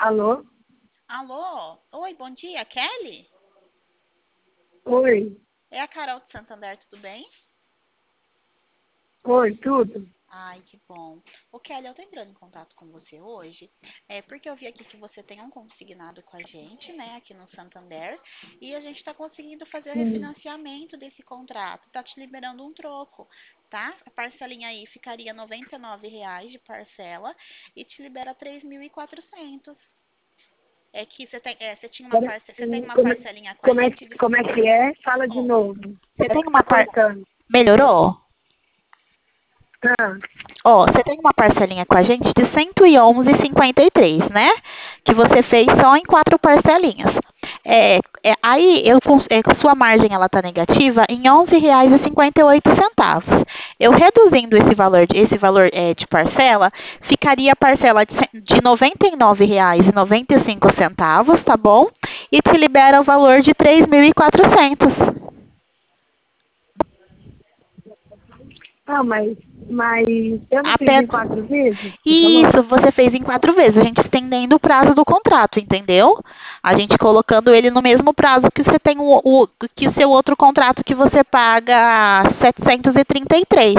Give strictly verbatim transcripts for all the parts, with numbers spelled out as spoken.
Alô? Alô? Oi, bom dia, Kelly? Oi. É a Carol de Santander, tudo bem? Oi, tudo? Ai, que bom. Ô, Kelly, eu tô entrando em contato com você hoje, é porque eu vi aqui que você tem um consignado com a gente, né, aqui no Santander, e a gente tá conseguindo fazer o Hum. refinanciamento desse contrato, tá te liberando um troco, tá? A parcelinha aí ficaria R noventa e nove reais de parcela e te libera três mil e quatrocentos. É que você tem, é, você tinha uma Pera- parce... você tem uma Como, é- parcelinha com a como, é, gente que- de... como é que é? Fala de Ó, novo. você É tem que uma tá par... cortando. Melhorou? Ah, Ó, você tem uma parcelinha com a gente de cento e onze e cinquenta e três, né? Que você fez só em quatro parcelinhas. É, é, aí, eu, cons- é, sua margem ela tá negativa em onze reais e cinquenta e oito centavos. Eu reduzindo esse valor, de- esse valor é, de parcela, ficaria a parcela de, cem- de R noventa e nove reais e noventa e cinco centavos, tá bom? E te libera o valor de três mil e quatrocentos. ah mas, mas eu não fiz em Apenas. quatro vezes? Você falou? Isso, você fez em quatro vezes, a gente estendendo o prazo do contrato, entendeu? A gente colocando ele no mesmo prazo que você tem o, o- que o seu outro contrato que você paga setecentos e trinta e três.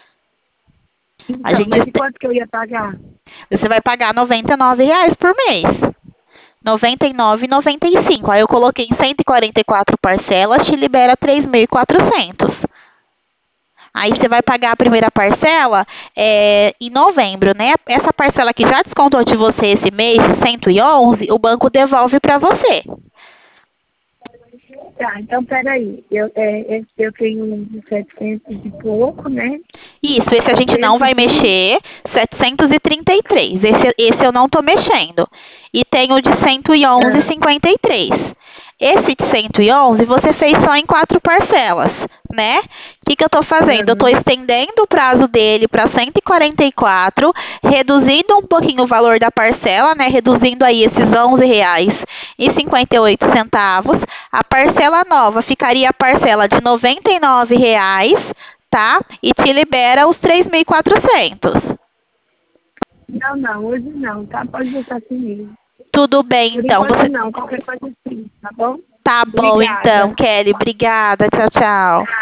A Então, gente, mas de este- quanto que eu ia pagar? você vai pagar noventa e nove reais por mês. noventa e nove e noventa e cinco. Aí eu coloquei em cento e quarenta e quatro parcelas, te libera três mil e quatrocentos. Aí você vai pagar a primeira parcela é, em novembro, né? Essa parcela que já descontou de você esse mês, cento e onze, o banco devolve para você. Tá, então peraí. Eu, é, é, eu tenho setecentos e pouco, né? Isso, esse a gente não Esse vai de... mexer, setecentos e trinta e três. Esse, esse eu não estou mexendo. E tem o de cento e onze e Ah, cinquenta e três. Esse de cento e onze você fez só em quatro parcelas, né? O que, que eu estou fazendo? Eu estou aham. estendendo o prazo dele para cento e quarenta e quatro, reduzindo um pouquinho o valor da parcela, né? Reduzindo aí esses onze reais e cinquenta e oito centavos. A parcela nova ficaria a parcela de noventa e nove reais, tá? E te libera os três mil e quatrocentos. Não, não, hoje não, tá? Pode deixar assim mesmo. Tudo bem, Por então. enquanto Você não, qualquer coisa assim, tá bom? tá bom, então, Obrigada. Kelly. Obrigada. Tchau, tchau.